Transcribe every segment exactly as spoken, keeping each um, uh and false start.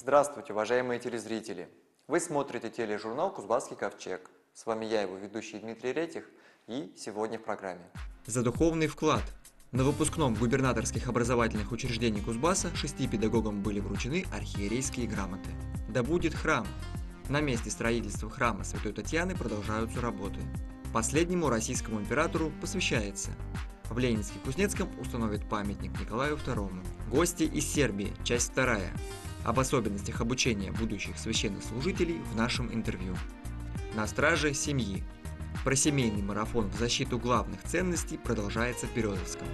Здравствуйте, уважаемые телезрители! Вы смотрите тележурнал «Кузбасский ковчег». С вами я, его ведущий Дмитрий Ретих, и сегодня в программе. За духовный вклад. На выпускном губернаторских образовательных учреждений Кузбасса шести педагогам были вручены архиерейские грамоты. Да будет храм! На месте строительства храма Святой Татьяны продолжаются работы. Последнему российскому императору посвящается. В Ленинске-Кузнецком установят памятник Николаю второму. Гости из Сербии, часть вторая. Об особенностях обучения будущих священнослужителей в нашем интервью. На страже семьи. Про семейный марафон в защиту главных ценностей продолжается в Березовском.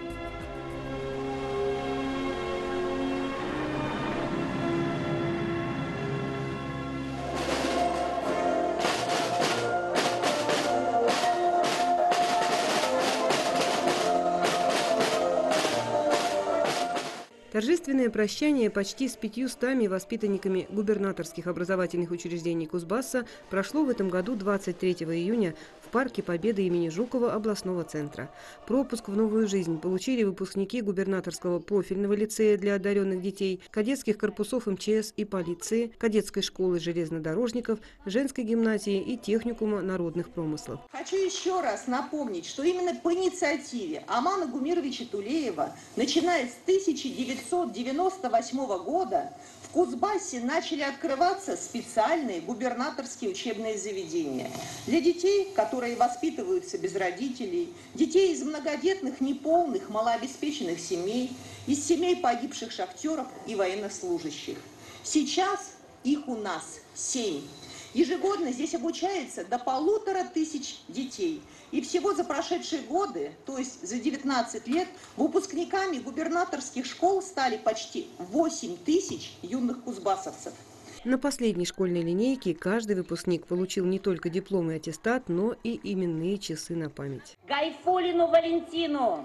Торжественное прощание почти с пятьюстами воспитанниками губернаторских образовательных учреждений Кузбасса прошло в этом году двадцать третьего июня в парке Победы имени Жукова областного центра. Пропуск в новую жизнь получили выпускники губернаторского профильного лицея для одаренных детей, кадетских корпусов эм че эс и полиции, кадетской школы железнодорожников, женской гимназии и техникума народных промыслов. Хочу еще раз напомнить, что именно по инициативе Амана Гумировича Тулеева, начиная с тысяча девятьсот девяносто восьмого года, в Кузбассе начали открываться специальные губернаторские учебные заведения для детей, которые воспитываются без родителей, детей из многодетных, неполных, малообеспеченных семей, из семей погибших шахтеров и военнослужащих. Сейчас их у нас семь. Ежегодно здесь обучается до полутора тысяч детей. И всего за прошедшие годы, то есть за девятнадцать лет, выпускниками губернаторских школ стали почти восемь тысяч юных кузбассовцев. На последней школьной линейке каждый выпускник получил не только диплом и аттестат, но и именные часы на память. Гайфулину Валентину,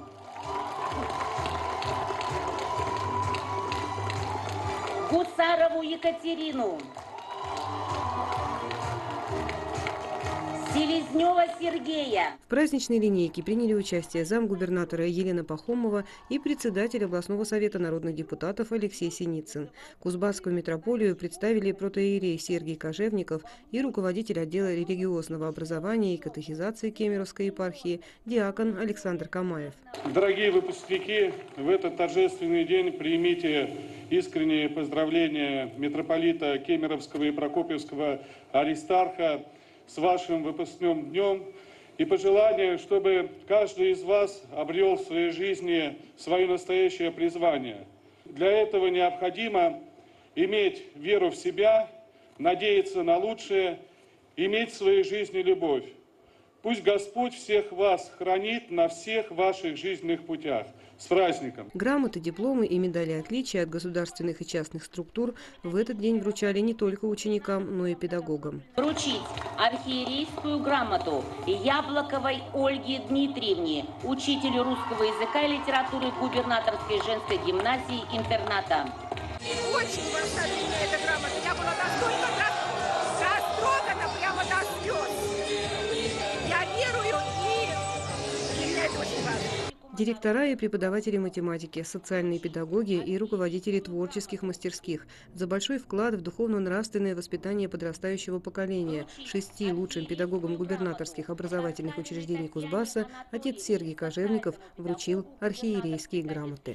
Гусарову Екатерину, Селезнева Сергея. В праздничной линейке приняли участие замгубернатора Елена Пахомова и председатель областного совета народных депутатов Алексей Синицын. Кузбасскую митрополию представили протоиерей Сергий Кожевников и руководитель отдела религиозного образования и катехизации Кемеровской епархии диакон Александр Камаев. Дорогие выпускники, в этот торжественный день примите искренние поздравления митрополита Кемеровского и Прокопьевского Аристарха с вашим выпускным днем и пожелание, чтобы каждый из вас обрел в своей жизни свое настоящее призвание. Для этого необходимо иметь веру в себя, надеяться на лучшее, иметь в своей жизни любовь. Пусть Господь всех вас хранит на всех ваших жизненных путях. С праздником! Грамоты, дипломы и медали отличия от государственных и частных структур в этот день вручали не только ученикам, но и педагогам. Вручить архиерейскую грамоту Яблоковой Ольге Дмитриевне, учителю русского языка и литературы губернаторской женской гимназии интерната. Очень важна для меня эта грамота. Я была настолько растрогана прямо до слез. Я верую, и для меня это очень важно. Директора и преподаватели математики, социальные педагоги и руководители творческих мастерских за большой вклад в духовно-нравственное воспитание подрастающего поколения шести лучшим педагогам губернаторских образовательных учреждений Кузбасса отец Сергий Кожевников вручил архиерейские грамоты.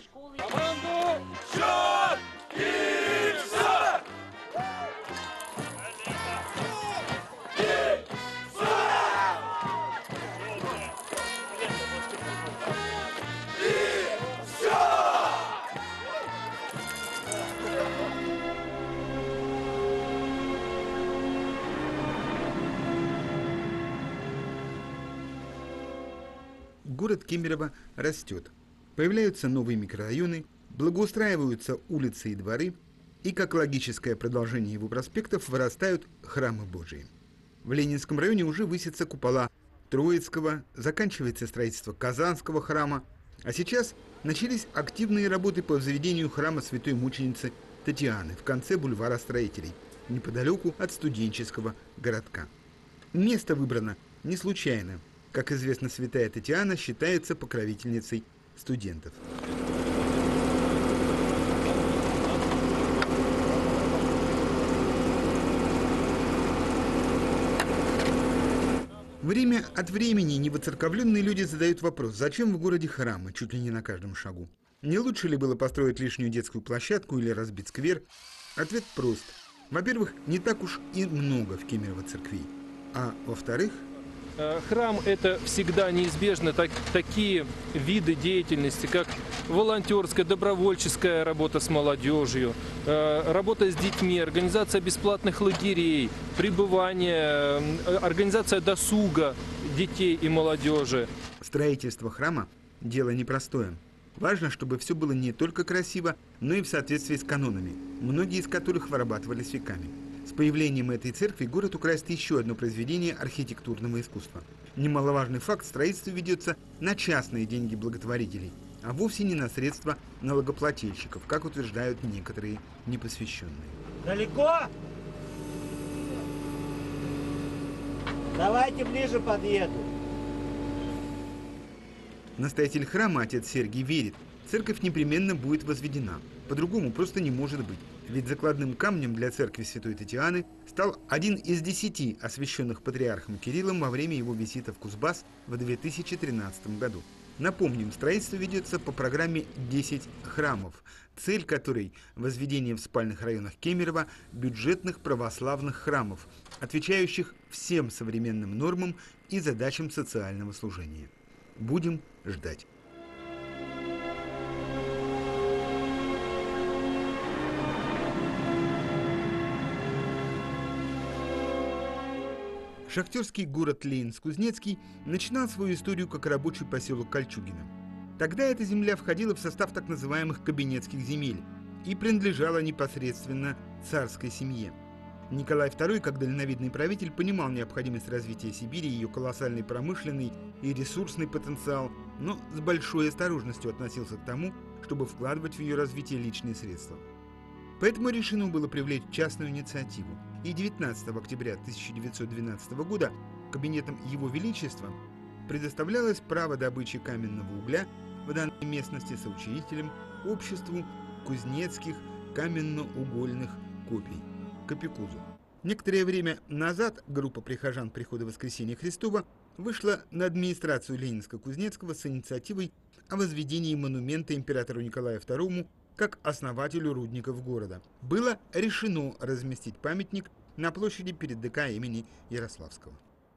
Город Кемерово растет. Появляются новые микрорайоны, благоустраиваются улицы и дворы, и как логическое продолжение его проспектов вырастают храмы Божии. В Ленинском районе уже высятся купола Троицкого, заканчивается строительство Казанского храма, а сейчас начались активные работы по возведению храма святой мученицы Татьяны в конце бульвара Строителей, неподалеку от студенческого городка. Место выбрано не случайно. Как известно, святая Татьяна считается покровительницей студентов. Время от времени невоцерковленные люди задают вопрос, зачем в городе храмы, чуть ли не на каждом шагу. Не лучше ли было построить лишнюю детскую площадку или разбить сквер? Ответ прост. Во-первых, не так уж и много в Кемерово церквей. А во-вторых... Храм – это всегда неизбежно так, такие виды деятельности, как волонтерская, добровольческая работа с молодежью, работа с детьми, организация бесплатных лагерей, пребывание, организация досуга детей и молодежи. Строительство храма – дело непростое. Важно, чтобы все было не только красиво, но и в соответствии с канонами, многие из которых вырабатывались веками. С появлением этой церкви город украсит еще одно произведение архитектурного искусства. Немаловажный факт: строительство ведется на частные деньги благотворителей, а вовсе не на средства налогоплательщиков, как утверждают некоторые непосвященные. Далеко? Давайте ближе подъеду. Настоятель храма, отец Сергий, верит, церковь непременно будет возведена. По-другому просто не может быть. Ведь закладным камнем для церкви Святой Татьяны стал один из десяти освященных патриархом Кириллом во время его визита в Кузбасс в две тысячи тринадцатом году. Напомним, строительство ведется по программе «десять храмов», цель которой – возведение в спальных районах Кемерово бюджетных православных храмов, отвечающих всем современным нормам и задачам социального служения. Будем ждать. Шахтерский город Ленинск-Кузнецкий начинал свою историю как рабочий поселок Кольчугино. Тогда эта земля входила в состав так называемых кабинетских земель и принадлежала непосредственно царской семье. Николай второй, как дальновидный правитель, понимал необходимость развития Сибири, ее колоссальный промышленный и ресурсный потенциал, но с большой осторожностью относился к тому, чтобы вкладывать в ее развитие личные средства. Поэтому решено было привлечь частную инициативу, и девятнадцатого октября тысяча девятьсот двенадцатого года кабинетом Его Величества предоставлялось право добычи каменного угля в данной местности соучредителям обществу кузнецких каменно-угольных копий Капикузу. Некоторое время назад группа прихожан Прихода Воскресения Христова вышла на администрацию Ленинска-Кузнецкого с инициативой о возведении монумента императору Николаю второму как основателю рудников города. Было решено разместить памятник на площади перед ДК имени Ярославского.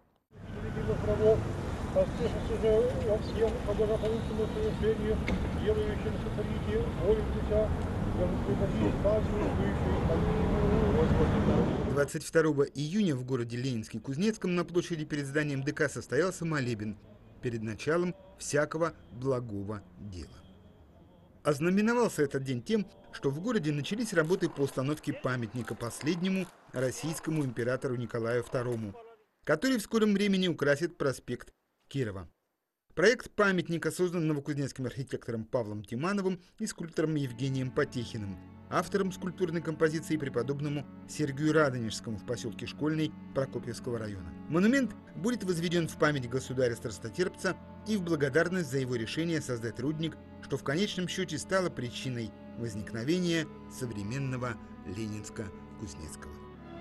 двадцать второго июня в городе Ленинске-Кузнецком на площади перед зданием ДК состоялся молебен перед началом всякого благого дела. Ознаменовался этот день тем, что в городе начались работы по установке памятника последнему российскому императору Николаю второму, который в скором времени украсит проспект Кирова. Проект памятника создан новокузнецким архитектором Павлом Тимановым и скульптором Евгением Потехиным, автором скульптурной композиции преподобному Сергию Радонежскому в поселке Школьный Прокопьевского района. Монумент будет возведен в память государя-страстотерпца и в благодарность за его решение создать рудник, что в конечном счете стало причиной возникновения современного Ленинска-Кузнецкого.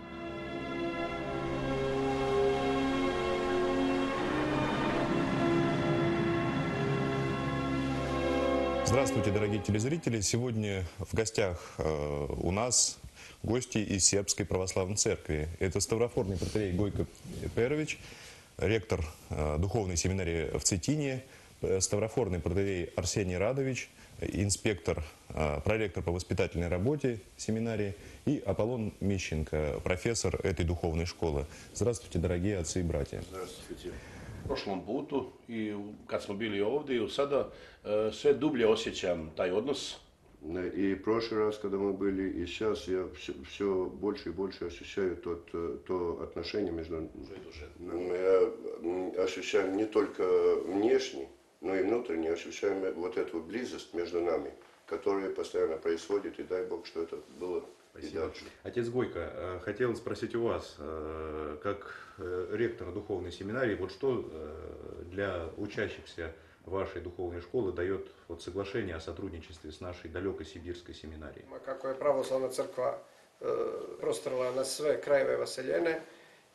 Здравствуйте, дорогие телезрители! Сегодня в гостях э, у нас гости из Сербской православной церкви. Это ставрофорный протоиерей Гойко Перович, ректор э, духовной семинарии в Цетине, ставрофорный протоиерей Арсений Радович, инспектор, э, проректор по воспитательной работе семинарии, и Аполлон Мищенко, профессор этой духовной школы. Здравствуйте, дорогие отцы и братья! Здравствуйте! Prošlom putu i kad smo bili ovdje i sada e, sve dublje osjećam taj odnos. И в прошлый раз, когда мы были, и сейчас я все, все больше и больше ощущаю тот, то отношение между нами. Я ощущаю не только внешне, но и внутренне ощущаем вот эту близость между нами, которая постоянно происходит, и дай Бог, что это было. Спасибо. Отец Гойко, хотел спросить у вас, как ректора духовной семинарии, вот что для учащихся вашей духовной школы дает вот соглашение о сотрудничестве с нашей далекой сибирской семинарией? Kako je pravoslavna crkva prostorila na sve krajeve vaseljene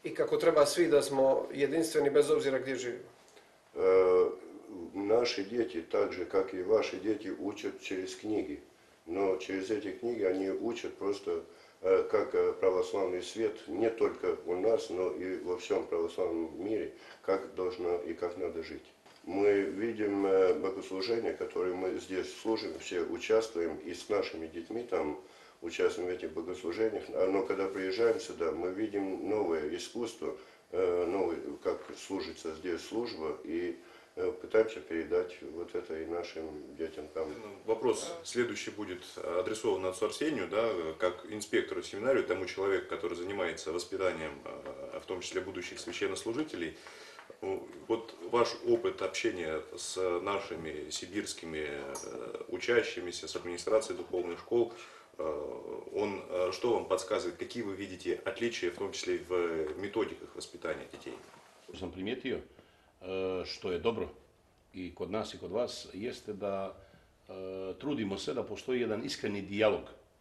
i kako treba svi da smo jedinstveni bez obzira gdje živimo. Э, Наши дети, так же, как и ваши дети, учат через книги. Но через эти книги они учат просто, э, как э, православный свет, не только у нас, но и во всем православном мире, как должно и как надо жить. Мы видим э, богослужения, которые мы здесь служим, все участвуем, и с нашими детьми там участвуем в этих богослужениях. Но когда приезжаем сюда, мы видим новое искусство, э, новое, как служится здесь служба, и пытаемся передать вот это и нашим детям там. Вопрос следующий будет адресован отцу Арсению, да, как инспектору семинарию, тому человеку, который занимается воспитанием, в том числе будущих священнослужителей. Вот ваш опыт общения с нашими сибирскими учащимися, с администрацией духовных школ, он что вам подсказывает, какие вы видите отличия, в том числе в методиках воспитания детей? Sam primijetio što je dobro i kod nas i kod vas jeste da trudimo se da postoji jedan iskreni dijalog.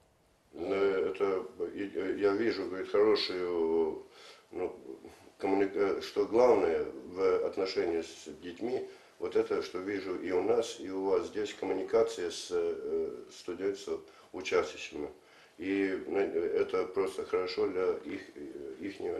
Это, я вижу, говорит, хорошую, ну, коммуника... что главное в отношении с детьми, вот это, что вижу и у нас, и у вас здесь, коммуникация с студентами, учащимися. И это просто хорошо для их, ихнего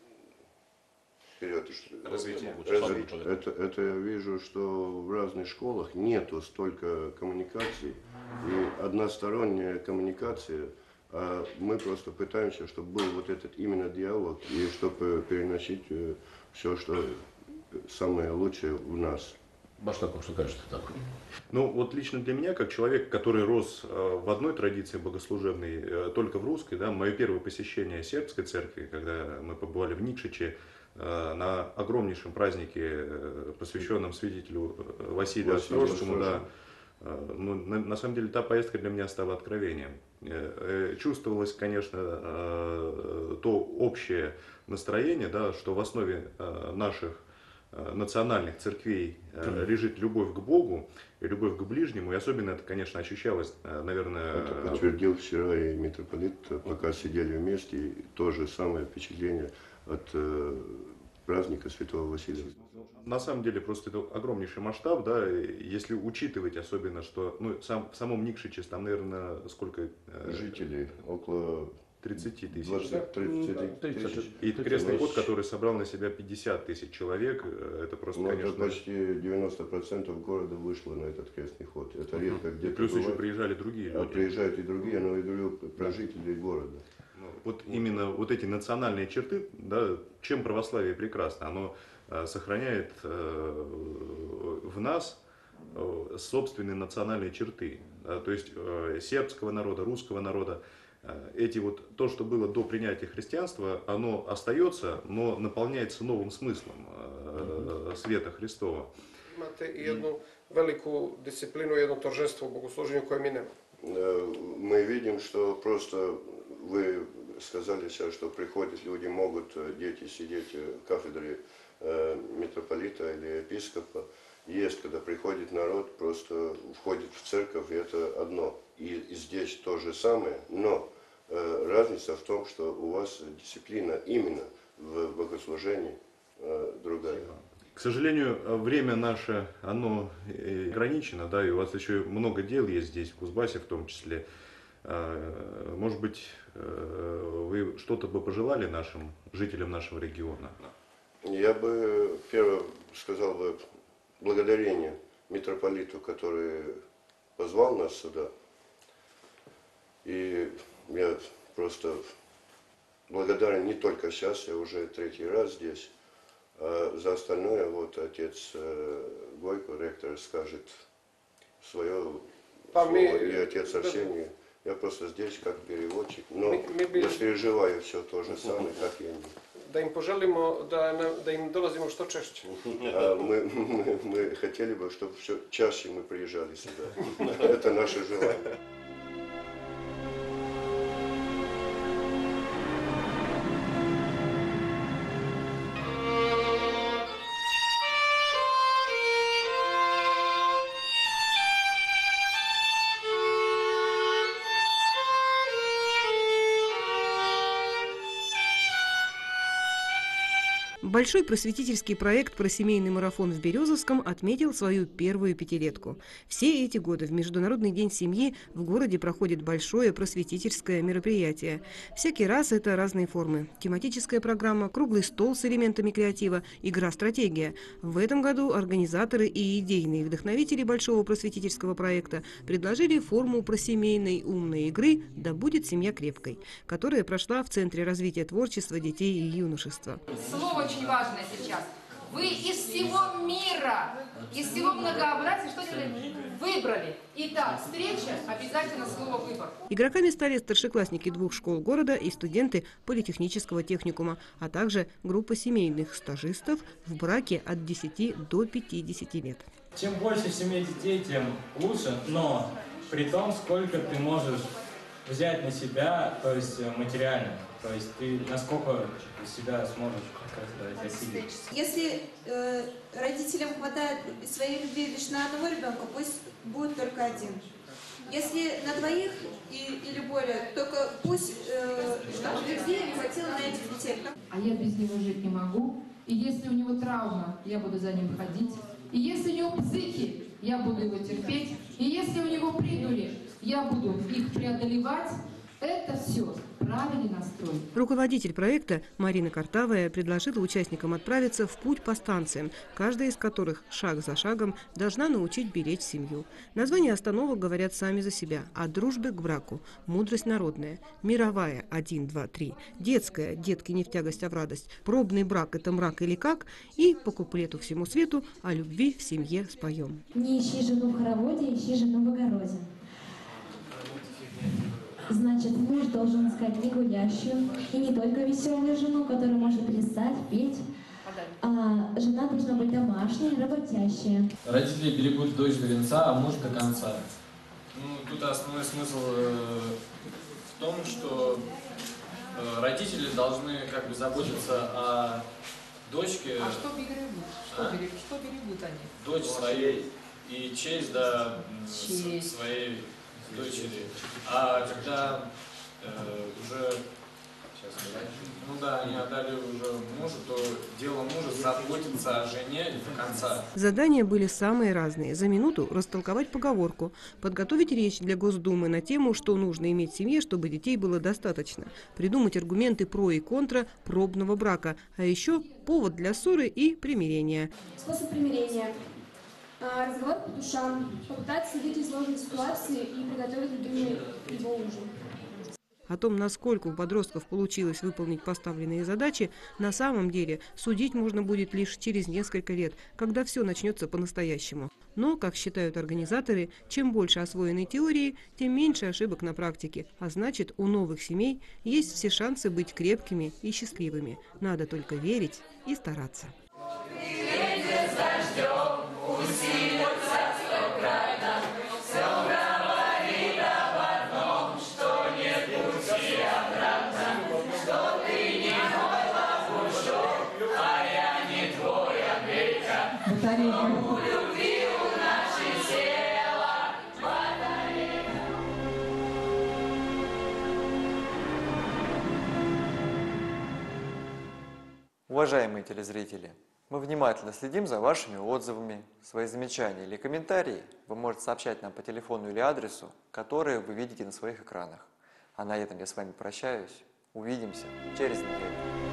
вперед. Развитие. Развитие. Это, это я вижу, что в разных школах нету столько коммуникаций и односторонняя коммуникация, а мы просто пытаемся, чтобы был вот этот именно диалог и чтобы переносить все, что самое лучшее в нас. Baš tako što kažete, tako. Ну, вот лично для меня, как человек, который рос в одной традиции богослужебной, только в русской, да, мое первое посещение сербской церкви, когда мы побывали в Никшиче, на огромнейшем празднике, посвященном святителю Василию Острожскому, да, ну, на, на самом деле та поездка для меня стала откровением. Чувствовалось, конечно, то общее настроение, да, что в основе наших национальных церквей лежит любовь к Богу и любовь к ближнему, и особенно это, конечно, ощущалось, наверное... Это подтвердил вчера и митрополит, пока сидели вместе, и то же самое впечатление от э, праздника Святого Василия. На самом деле просто это огромнейший масштаб, да, если учитывать особенно, что ну, сам, в самом Никшиче там, наверное, сколько... Э, жителей? Около тридцать тысяч. двадцать, тридцать тысяч. И крестный ход, который собрал на себя пятьдесят тысяч человек, это просто, ну, конечно... Это почти девяносто процентов города вышло на этот крестный ход. Это редко uh-huh. где-то Плюс бывает. еще приезжали другие люди. А приезжают и другие, но я говорю про жителей города. Вот именно вот эти национальные черты, да, чем православие прекрасно, оно э, сохраняет э, в нас э, собственные национальные черты, да, то есть э, сербского народа, русского народа. Э, эти вот, то, что было до принятия христианства, оно остается, но наполняется новым смыслом э, света Христова. Imate i jednu veliku disciplinu, jedno торжество u bogosluženju koje mi nemamo. Мы видим, что просто вы сказали сейчас, что приходят люди, могут дети сидеть в кафедре э, митрополита или епископа. Есть, когда приходит народ, просто входит в церковь, и это одно. И, и здесь то же самое, но э, разница в том, что у вас дисциплина именно в богослужении э, другая. К сожалению, время наше, оно ограничено, да, и у вас еще много дел есть здесь, в Кузбассе в том числе. Может быть, вы что-то бы пожелали нашим жителям нашего региона? Я бы, первое, сказал бы благодарение митрополиту, который позвал нас сюда. И я просто благодарен не только сейчас, я уже третий раз здесь. А за остальное вот отец Гойко, ректор, скажет свое слово, и отец Арсений. Я просто здесь как переводчик, но я переживаю все то же самое, как и они. Da im poželimo da, da im dolazimo što češće. А мы, мы, мы хотели бы, чтобы все чаще мы приезжали сюда. Это наше желание. Большой просветительский проект про семейный марафон в Березовском отметил свою первую пятилетку. Все эти годы в Международный день семьи в городе проходит большое просветительское мероприятие. Всякий раз это разные формы. Тематическая программа, круглый стол с элементами креатива, игра-стратегия. В этом году организаторы и идейные вдохновители большого просветительского проекта предложили форму просемейной умной игры «Да будет семья крепкой», которая прошла в Центре развития творчества детей и юношества. Слово очень важное сейчас. Вы из всего мира, из всего многообразия что-нибудь выбрали. Итак, встреча, обязательно слово «выбор». Игроками стали старшеклассники двух школ города и студенты политехнического техникума, а также группа семейных стажистов в браке от десяти до пятидесяти лет. Чем больше в семье детей, тем лучше, но при том, сколько ты можешь взять на себя, то есть материально. То есть ты насколько себя сможешь, как сказать, осилить. Если э, родителям хватает своей любви лишь на одного ребенка, пусть будет только один. Если на двоих и, или более, только пусть, э, чтобы любви не хватило на этих детей. А я без него жить не могу. И если у него травма, я буду за ним ходить. И если у него психи, я буду его терпеть. И если у него придури, я буду их преодолевать. Это все правильный настрой. Руководитель проекта Марина Картавая предложила участникам отправиться в путь по станциям, каждая из которых шаг за шагом должна научить беречь семью. Названия остановок говорят сами за себя. От дружбы к браку, мудрость народная, мировая один, два, три, детская, детки не в тягость, а в радость, пробный брак – это мрак или как, и по куплету всему свету о любви в семье споем. Не ищи жену в хороводе, ищи жену в огороде. Значит, муж должен искать не гулящую и не только веселую жену, которая может плясать, петь, а жена должна быть домашняя, работящая. Родители берегут дочь до венца, а муж до конца. Ну, тут основной смысл э, в том, что э, родители должны как бы заботиться о дочке. А что берегут? Что, А? берегут? Что берегут они? Дочь своей и честь, да, Честь. своей дочери. А когда э, уже, сейчас, ну да, они отдали уже мужу, то дело мужа заботиться о жене до конца. Задания были самые разные. За минуту растолковать поговорку, подготовить речь для Госдумы на тему, что нужно иметь в семье, чтобы детей было достаточно, придумать аргументы про и контра пробного брака, а еще повод для ссоры и примирения. Способ примирения. Разговор по душам, попытаться выйти из сложной ситуации и приготовить любимый его ужин. О том, насколько у подростков получилось выполнить поставленные задачи, на самом деле судить можно будет лишь через несколько лет, когда все начнется по-настоящему. Но, как считают организаторы, чем больше освоенной теории, тем меньше ошибок на практике, а значит, у новых семей есть все шансы быть крепкими и счастливыми. Надо только верить и стараться. Уважаемые телезрители, мы внимательно следим за вашими отзывами. Свои замечания или комментарии вы можете сообщать нам по телефону или адресу, которые вы видите на своих экранах. А на этом я с вами прощаюсь. Увидимся через неделю.